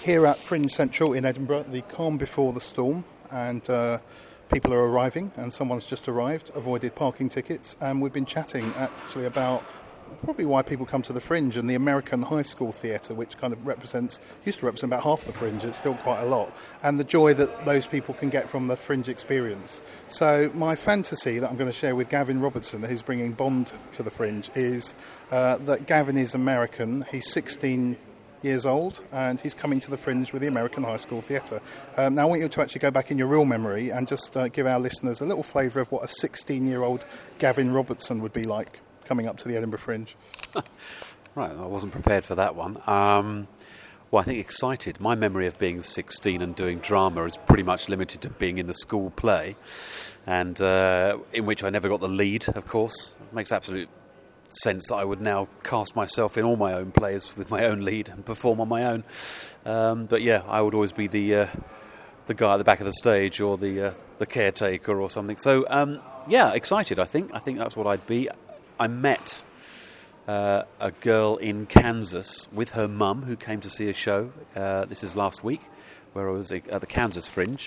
here at Fringe Central in Edinburgh, the calm before the storm, and people are arriving, and someone's just arrived, avoided parking tickets, and we've been chatting actually about probably why people come to the Fringe and the American High School Theatre, which kind of used to represent about half the Fringe. It's still quite a lot, and the joy that those people can get from the Fringe experience. So my fantasy that I'm going to share with Gavin Robertson, who's bringing Bond to the Fringe, is that Gavin is American. He's 16 years old, and he's coming to the Fringe with the American High School Theatre. Now I want you to actually go back in your real memory and just give our listeners a little flavour of what a 16-year-old Gavin Robertson would be like coming up to the Edinburgh Fringe. Right, I wasn't prepared for that one. Well, I think excited. My memory of being 16 and doing drama is pretty much limited to being in the school play, and in which I never got the lead, of course. It makes absolute sense that I would now cast myself in all my own plays with my own lead and perform on my own. But yeah, I would always be the guy at the back of the stage, or the caretaker or something. So yeah, excited. I think that's what I'd be. I met a girl in Kansas with her mum who came to see a show. This is last week, where I was at the Kansas Fringe.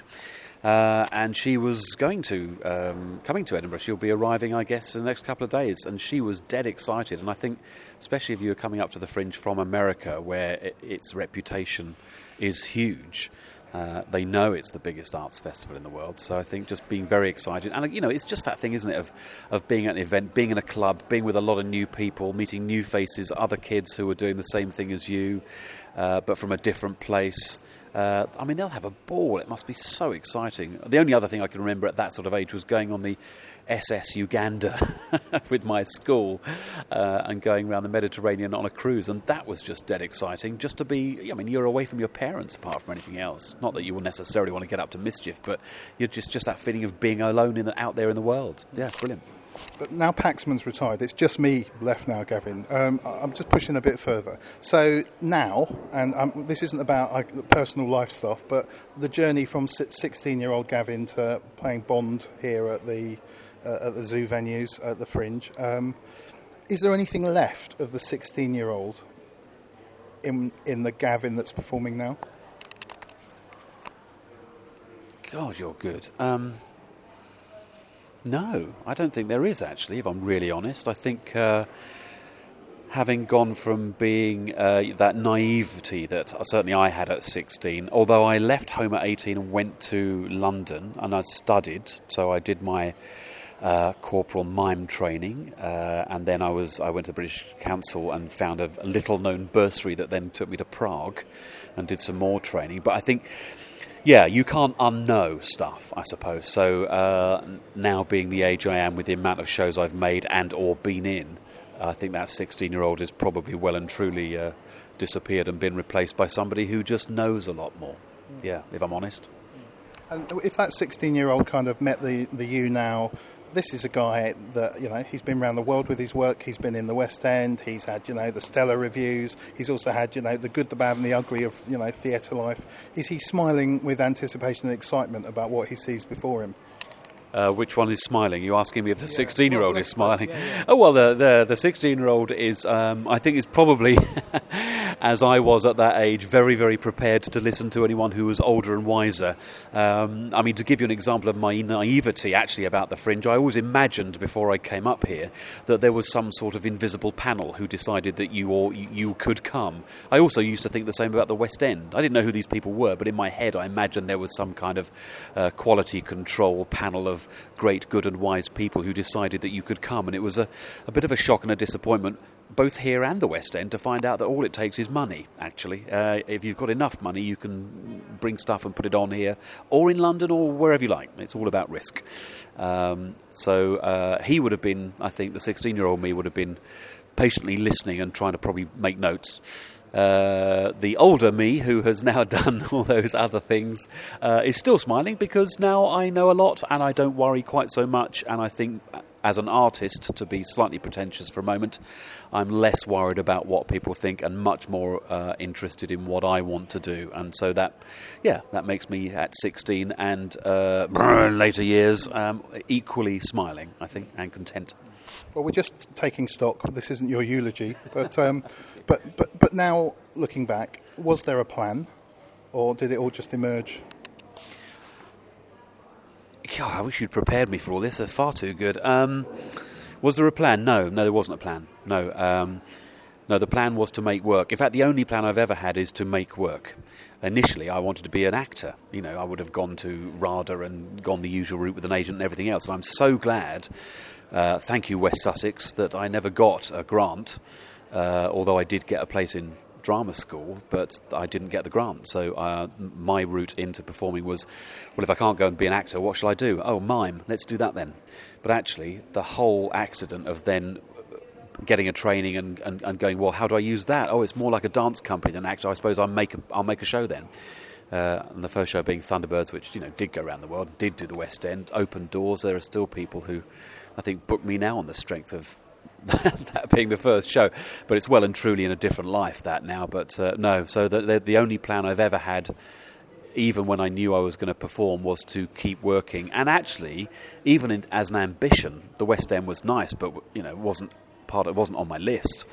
And she was coming to Edinburgh. She'll be arriving, I guess, in the next couple of days. And she was dead excited. And I think, especially if you're coming up to the Fringe from America, where its reputation is huge, they know it's the biggest arts festival in the world. So I think just being very excited. And, it's just that thing, isn't it, of being at an event, being in a club, being with a lot of new people, meeting new faces, other kids who are doing the same thing as you, but from a different place. They'll have a ball. It must be so exciting. The only other thing I can remember at that sort of age was going on the SS Uganda with my school and going around the Mediterranean on a cruise, and that was just dead exciting. Just to be, you're away from your parents apart from anything else. Not that you will necessarily want to get up to mischief, but you're just that feeling of being alone out there in the world. Yeah, brilliant. But now Paxman's retired, it's just me left now, Gavin. I'm just pushing a bit further. So now, and this isn't about personal life stuff, but the journey from 16-year-old Gavin to playing Bond here at the zoo venues, at the Fringe, is there anything left of the 16-year-old in the Gavin that's performing now? God, you're good. No, I don't think there is, actually, if I'm really honest. I think having gone from being that naivety that certainly I had at 16, although I left home at 18 and went to London and I studied, so I did my corporal mime training, and then I went to the British Council and found a little-known bursary that then took me to Prague and did some more training. But I think, yeah, you can't unknow stuff, I suppose. So now being the age I am, with the amount of shows I've made and or been in, I think that 16-year-old is probably well and truly disappeared and been replaced by somebody who just knows a lot more. Yeah, if I'm honest. And if that 16-year-old kind of met the you now, this is a guy that, he's been around the world with his work. He's been in the West End. He's had, the stellar reviews. He's also had, the good, the bad and the ugly of, theatre life. Is he smiling with anticipation and excitement about what he sees before him? Which one is smiling? You're asking me if the 16-year-old is smiling. Yeah. Oh, well, the 16-year-old is, I think, is probably, as I was at that age, very, very prepared to listen to anyone who was older and wiser. To give you an example of my naivety, actually, about the Fringe, I always imagined, before I came up here, that there was some sort of invisible panel who decided that you could come. I also used to think the same about the West End. I didn't know who these people were, but in my head I imagined there was some kind of quality control panel of great, good and wise people who decided that you could come, and it was a bit of a shock and a disappointment, both here and the West End, to find out that all it takes is money, actually. If you've got enough money, you can bring stuff and put it on here, or in London, or wherever you like. It's all about risk. So he would have been, I think, the 16-year-old me would have been patiently listening and trying to probably make notes. The older me, who has now done all those other things, is still smiling, because now I know a lot and I don't worry quite so much. And I think, as an artist, to be slightly pretentious for a moment, I'm less worried about what people think and much more interested in what I want to do. And so that makes me, at 16 and later years, equally smiling, I think, and content. Well, we're just taking stock. This isn't your eulogy, but now looking back, was there a plan? or did it all just emerge? God, I wish you'd prepared me for all this. They're far too good. Was there a plan? No, there wasn't a plan. No, the plan was to make work. In fact, the only plan I've ever had is to make work. Initially, I wanted to be an actor. I would have gone to RADA and gone the usual route with an agent and everything else. And I'm so glad, thank you, West Sussex, that I never got a grant, although I did get a place in drama school, but I didn't get the grant. So my route into performing was, well, if I can't go and be an actor, what shall I do? Oh, mime. Let's do that then. But actually, the whole accident of then getting a training and going, well, how do I use that? Oh, it's more like a dance company than an actor. I suppose I'll make a show then. And the first show being Thunderbirds, which did go around the world, did do the West End, opened doors. There are still people who, I think, book me now on the strength of that being the first show. But it's well and truly in a different life that now. But no, so the only plan I've ever had, even when I knew I was going to perform, was to keep working. And actually, even as an ambition, the West End was nice, but it wasn't on my list.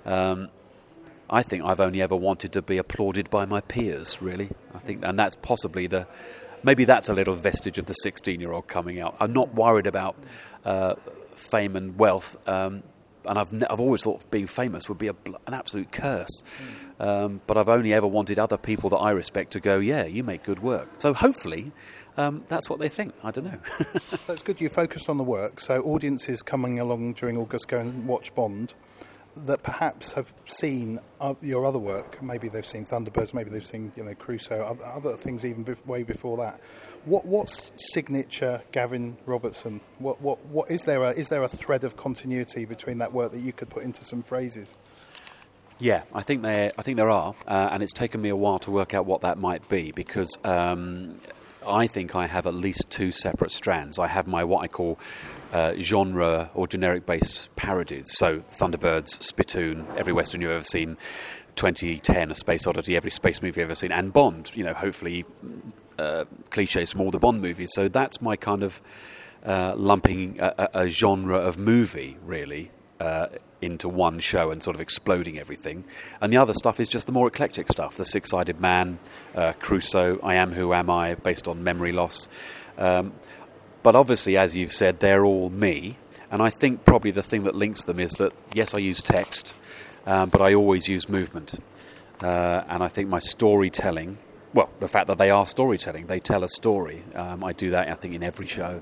I think I've only ever wanted to be applauded by my peers, really. I think, and that's possibly maybe that's a little vestige of the 16-year-old coming out. I'm not worried about fame and wealth, and I've always thought being famous would be an absolute curse. But I've only ever wanted other people that I respect to go, yeah, you make good work. So hopefully that's what they think. I don't know. So it's good you focused on the work. So audiences coming along during August go and watch Bond that perhaps have seen your other work. Maybe they've seen Thunderbirds, maybe they've seen Crusoe, other things even way before that. What's signature Gavin Robertson? What is there a thread of continuity between that work that you could put into some phrases? Yeah, I think there are, and it's taken me a while to work out what that might be, because I think I have at least two separate strands. I have my what I call genre or generic-based parodies. So Thunderbirds, Spittoon, every Western you've ever seen, 2010, A Space Oddity, every space movie you've ever seen, and Bond, hopefully cliches from all the Bond movies. So that's my kind of lumping a genre of movie, really, into one show and sort of exploding everything. And the other stuff is just the more eclectic stuff, the Six-Sided Man, Crusoe, I Am Who Am I, based on memory loss. But obviously, as you've said, they're all me. And I think probably the thing that links them is that, yes, I use text, but I always use movement. And I think my storytelling, well, the fact that they are storytelling, they tell a story. I do that, I think, in every show.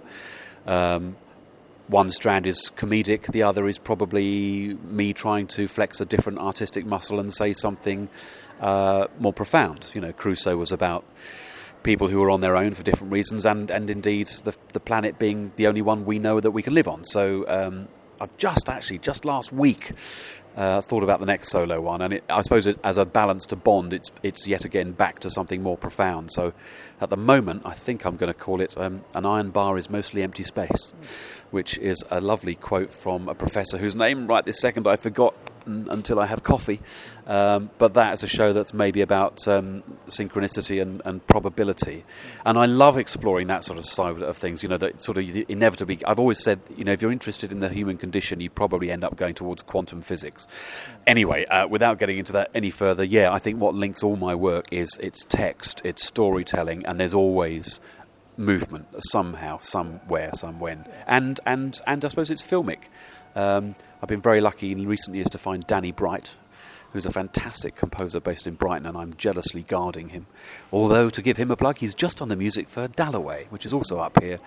One strand is comedic, the other is probably me trying to flex a different artistic muscle and say something more profound. Crusoe was about people who are on their own for different reasons, and indeed the planet being the only one we know that we can live on. So I've just last week thought about the next solo one, and I suppose as a balance to Bond, it's yet again back to something more profound. So at the moment, I think I'm going to call it An Iron Bar is Mostly Empty Space, which is a lovely quote from a professor whose name right this second I forgot until I have coffee. But that is a show that's maybe about synchronicity and probability. And I love exploring that sort of side of things, that sort of inevitably... I've always said, if you're interested in the human condition, you probably end up going towards quantum physics. Anyway, without getting into that any further, yeah, I think what links all my work is it's text, it's storytelling, and there's always movement somehow, somewhere, somewhen. And I suppose it's filmic. I've been very lucky in recent years to find Danny Bright, who's a fantastic composer based in Brighton, and I'm jealously guarding him. Although, to give him a plug, he's just on the music for Dalloway, which is also up here,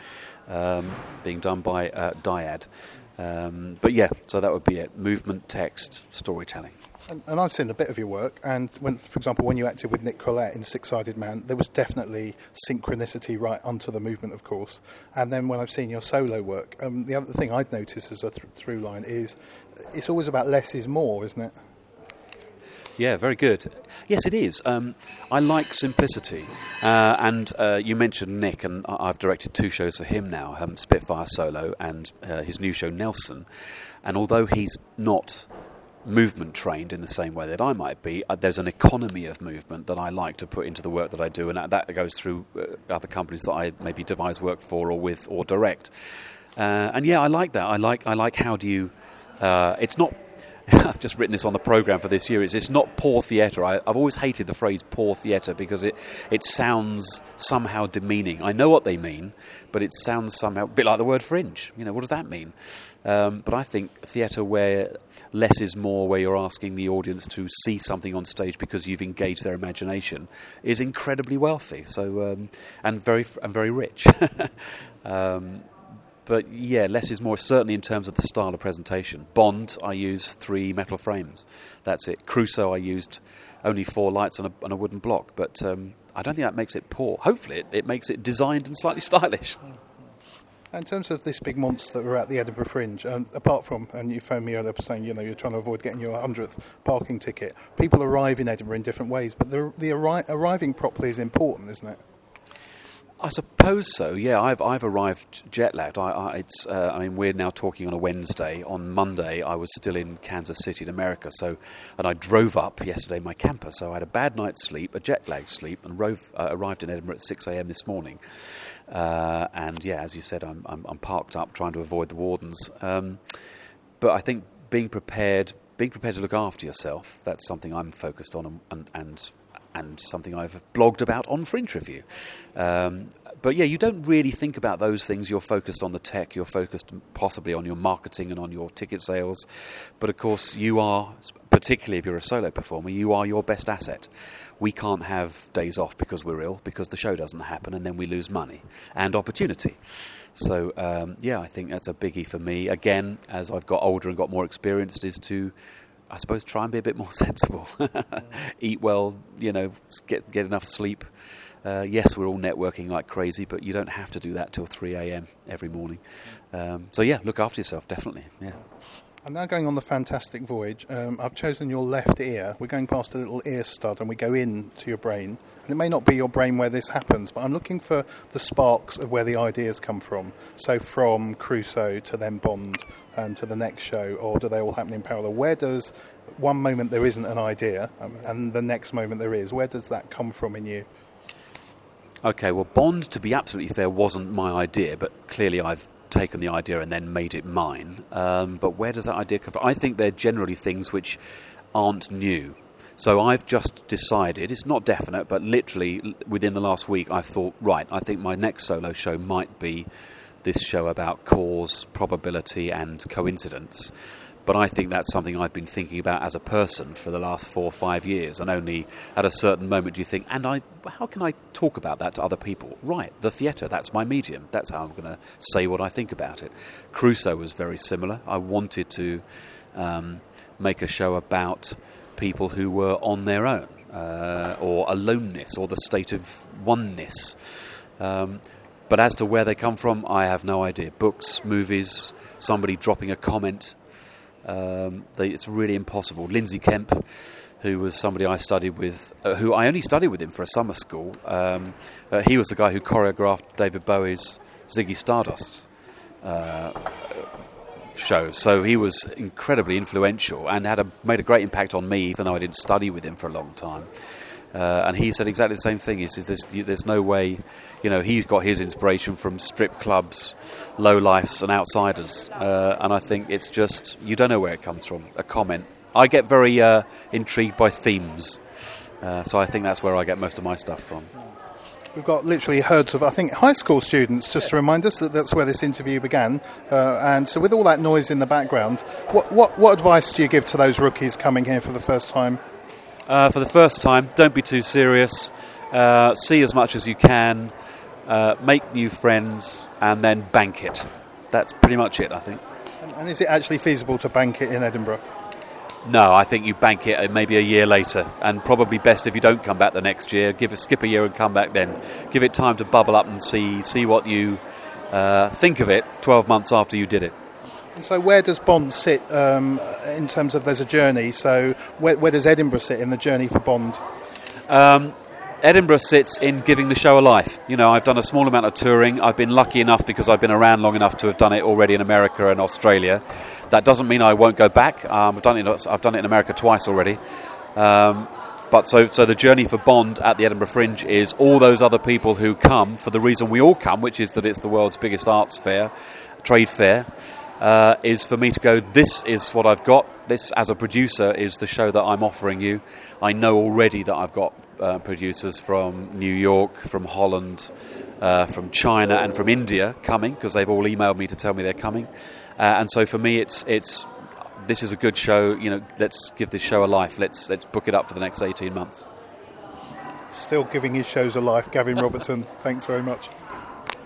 being done by Dyad. But yeah, so that would be it. Movement, text, storytelling. And I've seen a bit of your work, and for example, when you acted with Nick Collette in Six-Sided Man, there was definitely synchronicity right onto the movement, of course. And then when I've seen your solo work, the other thing I'd noticed as a through line is it's always about less is more, isn't it? Yeah, very good. Yes, it is. I like simplicity. And you mentioned Nick, and I've directed two shows for him now, Spitfire Solo and his new show, Nelson. And although he's not movement trained in the same way that I might be, there's an economy of movement that I like to put into the work that I do, and that goes through other companies that I maybe devise work for or with or direct. And yeah, I like that. I like how do you... it's not... I've just written this on the programme for this year, is it's not poor theatre. I've always hated the phrase poor theatre because it sounds somehow demeaning. I know what they mean, but it sounds somehow a bit like the word fringe. What does that mean? But I think theatre where less is more, where you're asking the audience to see something on stage because you've engaged their imagination, is incredibly wealthy. So and very rich. But yeah, less is more, certainly in terms of the style of presentation. Bond, I used 3 metal frames. That's it. Crusoe, I used only 4 lights on a wooden block. But I don't think that makes it poor. Hopefully it makes it designed and slightly stylish. In terms of this big monster that we're at the Edinburgh Fringe, apart from, and you phoned me earlier saying, you're trying to avoid getting your 100th parking ticket, people arrive in Edinburgh in different ways, but the arriving properly is important, isn't it? I suppose so. Yeah, I've arrived jet lagged. We're now talking on a Wednesday. On Monday, I was still in Kansas City, in America. And I drove up yesterday, my camper. So I had a bad night's sleep, a jet lagged sleep, and arrived in Edinburgh at 6 a.m. this morning. And yeah, as you said, I'm parked up trying to avoid the wardens. But I think being prepared to look after yourself, that's something I'm focused on and something I've blogged about on Fringe Review. But yeah, you don't really think about those things. You're focused on the tech, you're focused possibly on your marketing and on your ticket sales. But of course, you are, particularly if you're a solo performer, you are your best asset. We can't have days off because we're ill, because the show doesn't happen, and then we lose money and opportunity. So, I think that's a biggie for me. Again, as I've got older and got more experienced, is to, I suppose, try and be a bit more sensible. Eat well, get enough sleep. Yes, we're all networking like crazy, but you don't have to do that till 3 a.m. every morning. Look after yourself, definitely, yeah. I'm now going on the fantastic voyage. I've chosen your left ear. We're going past a little ear stud and we go into your brain. And it may not be your brain where this happens, but I'm looking for the sparks of where the ideas come from. So from Crusoe to then Bond and to the next show, or do they all happen in parallel? Where does one moment there isn't an idea and the next moment there is? Where does that come from in you? Okay, well, Bond, to be absolutely fair, wasn't my idea, but clearly I've taken the idea and then made it mine. But where does that idea come from? I think they're generally things which aren't new. So I've just decided, it's not definite, but literally within the last week I've thought, right, I think my next solo show might be this show about cause, probability and coincidence. But I think that's something I've been thinking about as a person for the last 4 or 5 years. And only at a certain moment do you think, how can I talk about that to other people? Right, the theatre, that's my medium. That's how I'm going to say what I think about it. Crusoe was very similar. I wanted to make a show about people who were on their own, or aloneness, or the state of oneness. But as to where they come from, I have no idea. Books, movies, somebody dropping a comment. It's really impossible. Lindsay Kemp, who was somebody I studied with, who I only studied with him for a summer school. He was the guy who choreographed David Bowie's Ziggy Stardust shows. So he was incredibly influential and made a great impact on me, even though I didn't study with him for a long time. And he said exactly the same thing. He says there's no way, he's got his inspiration from strip clubs, lowlifes and outsiders. And I think it's just, you don't know where it comes from, a comment. I get very intrigued by themes. So I think that's where I get most of my stuff from. We've got literally herds of, I think, high school students, just to remind us that that's where this interview began. And so with all that noise in the background, what advice do you give to those rookies coming here for the first time? For the first time, don't be too serious. See as much as you can. Make new friends and then bank it. That's pretty much it, I think. And is it actually feasible to bank it in Edinburgh? No, I think you bank it maybe a year later, and probably best if you don't come back the next year. Skip a year and come back then. Give it time to bubble up and see what you think of it 12 months after you did it. And so where does Bond sit in terms of there's a journey? So where does Edinburgh sit in the journey for Bond? Edinburgh sits in giving the show a life. I've done a small amount of touring. I've been lucky enough because I've been around long enough to have done it already in America and Australia. That doesn't mean I won't go back. I've done it in America twice already. But so the journey for Bond at the Edinburgh Fringe is all those other people who come for the reason we all come, which is that it's the world's biggest arts fair, trade fair. is for me to go, this is what I've got. This, as a producer, is the show that I'm offering you. I know already that I've got producers from New York, from Holland, from China and from India coming, because they've all emailed me to tell me they're coming. And so for me, it's this is a good show. Let's give this show a life. Let's book it up for the next 18 months. Still giving his shows a life, Gavin Robertson. Thanks very much.